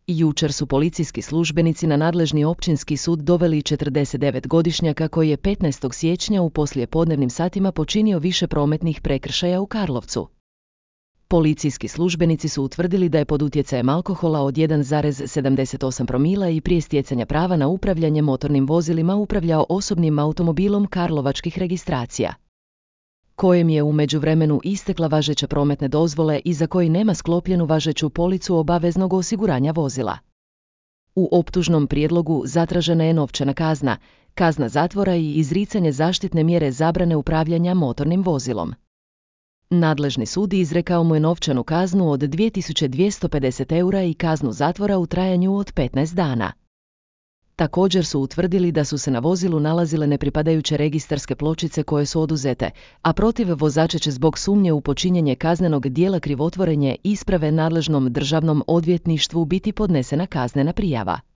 Jučer su policijski službenici na nadležni općinski sud doveli 49-godišnjaka koji je 15. siječnja u poslijepodnevnim satima počinio više prometnih prekršaja u Karlovcu. Policijski službenici su utvrdili da je pod utjecajem alkohola od 1,78 promila i prije stjecanja prava na upravljanje motornim vozilima upravljao osobnim automobilom karlovačkih registracija, kojem je u međuvremenu istekla važeća prometne dozvole i za koji nema sklopljenu važeću policu obaveznog osiguranja vozila. U optužnom prijedlogu zatražena je novčana kazna, kazna zatvora i izricanje zaštitne mjere zabrane upravljanja motornim vozilom. Nadležni sud izrekao mu je novčanu kaznu od 2250 eura i kaznu zatvora u trajanju od 15 dana. Također su utvrdili da su se na vozilu nalazile nepripadajuće registarske pločice koje su oduzete, a protiv vozača će zbog sumnje u počinjenje kaznenog djela krivotvorenje isprave nadležnom državnom odvjetništvu biti podnesena kaznena prijava.